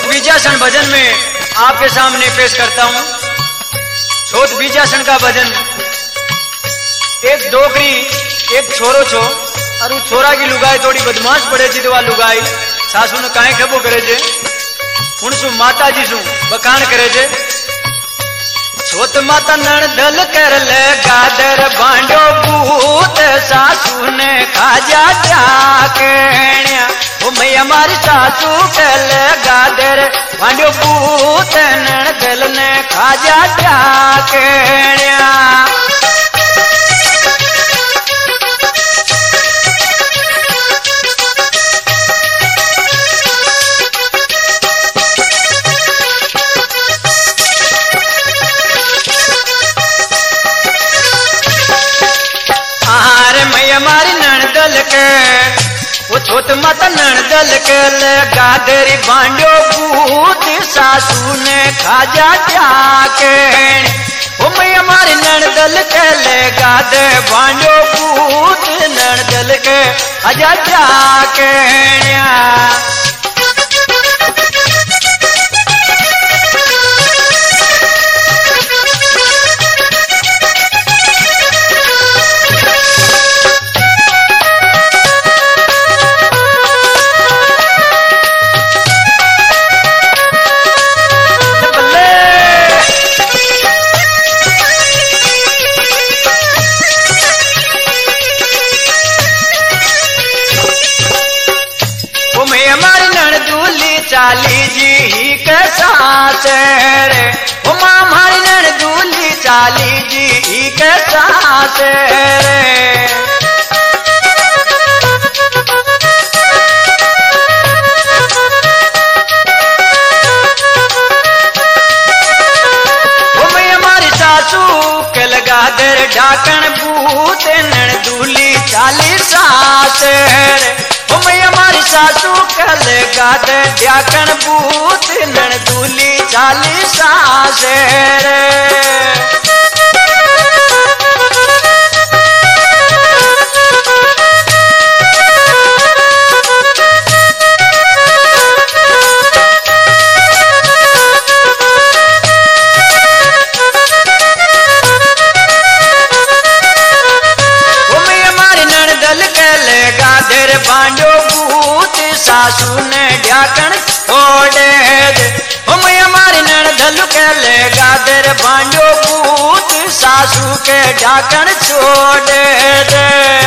बीजासन भजन में आपके सामने पेश करता हूं। छोट बीजासन का भजन। एक डोकरी एक छोरो छो और उ छोरा की लुगाई थोड़ी बदमाश पड़े थी तो वा लुगाई सासू ने काहे खबो करे छे उनसु माता जी सु बखान करे छे। छोत माता नणदल कर ले गादर बांडो भूत सासू ने खाजा जाकेण्या ओ मैं हमारी सासू कल गादर बांडो भूत नणदल ने खाजा जाकेण्या। हमारी नणदल के वो छोट मत नणदल के ले गादरी बांडो भूत सासू ने खाजा जाके ओ मैं हमारी नणदल के ले गादे बांडो भूत नणदल के खाजा जाके। चाली जी ही के सास रे ओ मां हमारी नणदूली चाली जी ही के सास रे। ओ मैं हमारी सासू के लगा दर ढाकन भूत नणदूली चाली सास रे ओ मैं हमारी सासू कल गाद ड्याकन भूत नणदूली चाली सास रे। बांडो भूत सासू ने ढाकन छोड़े दे ओ मैं हमारी नणदल के ले गादर बांडो भूत सासू के ढाकन छोड़े दे।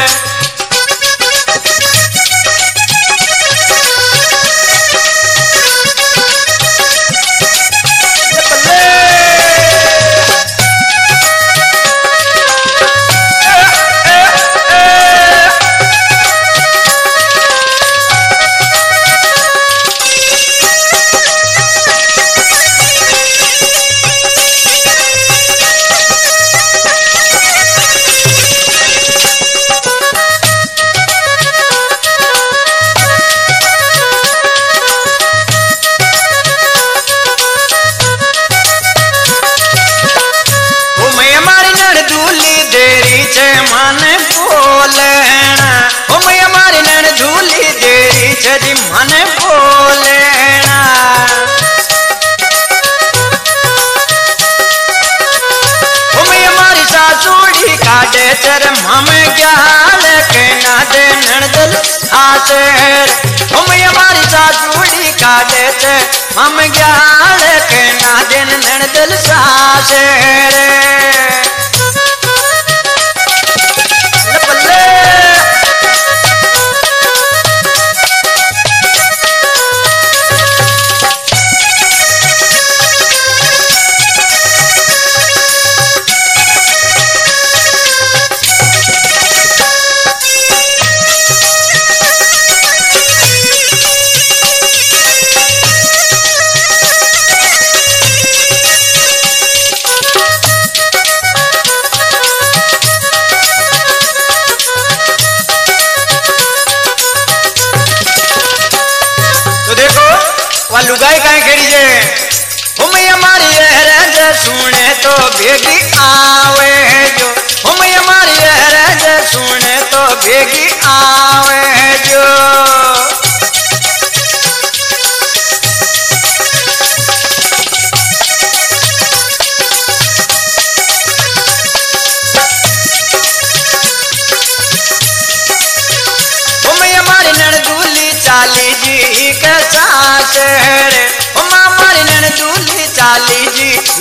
जी मन बोलेना ओ मैं हमारी सासूड़ी काटे चर हम ज्ञान के ना दे नणदल आसर ओ मैं हमारी सासूड़ी काटे चर हम ज्ञान के ना दे नणदल सासर। लुगाई काहे खेड़ी जे हम हमारी रज सुने तो भेगी आवे जो हम हमारी रज सुने तो भेगी आवे जो।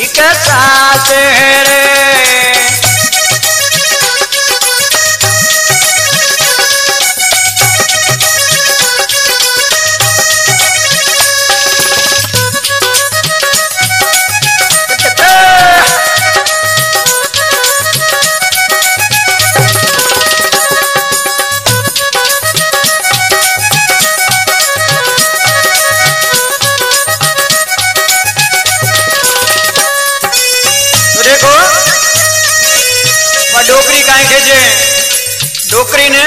के सास रे। डोकरी काहे खेजे डोकरी ने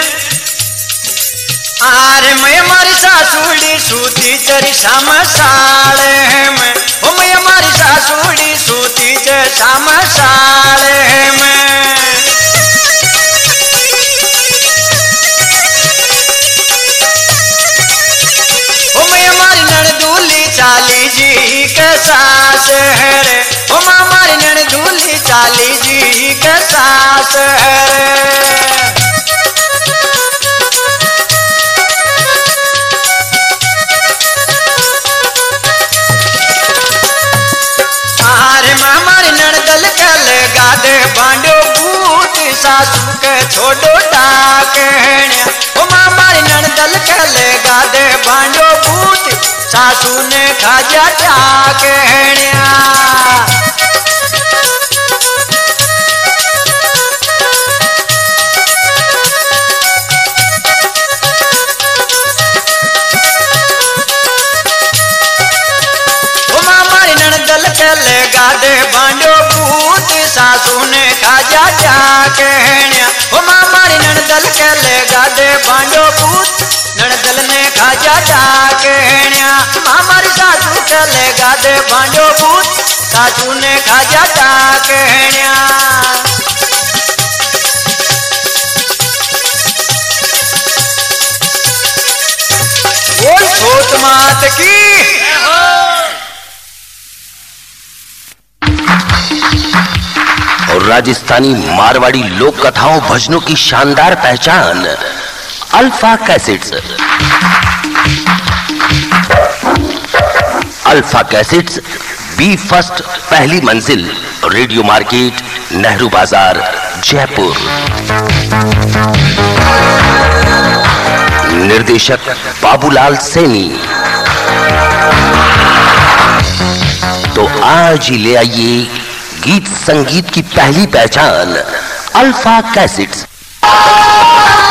आरे मैं मारी सासुड़ी सूती चरी शाम साले में ओ मैं मारी सासुड़ी सूती च शाम साले में ओ मैं मारी नड़दूली चाली जी के सास रे ओ मारी नड़दूली चाली जी के सास रे। आरे मामारी नड़दल कल गादे बांडो बूट सासू के छोड़ो डाकण्या ओ मामारी नड़दल कल गादे बांडो बूट सासू ने खाजा डाकण्या। गादे बांडो पूत सासू ने खाजा डाकण्या ओ मामारी नड़दल के गादे बांडो पूत नड़दल ने खाजा डाकण्या मामारी सासू के गादे बांडो पूत सासू ने खाजा डाकण्या। बोल छोट मात की। और राजस्थानी मारवाड़ी लोक कथाओं भजनों की शानदार पहचान Alpha cassettes. Alpha cassettes B first पहली मंजिल रेडियो मार्केट नेहरू बाजार जयपुर। निर्देशक बाबूलाल सैनी। तो आज ही ले आइए गीत संगीत की पहली पहचान अल्फा कैसेट्स।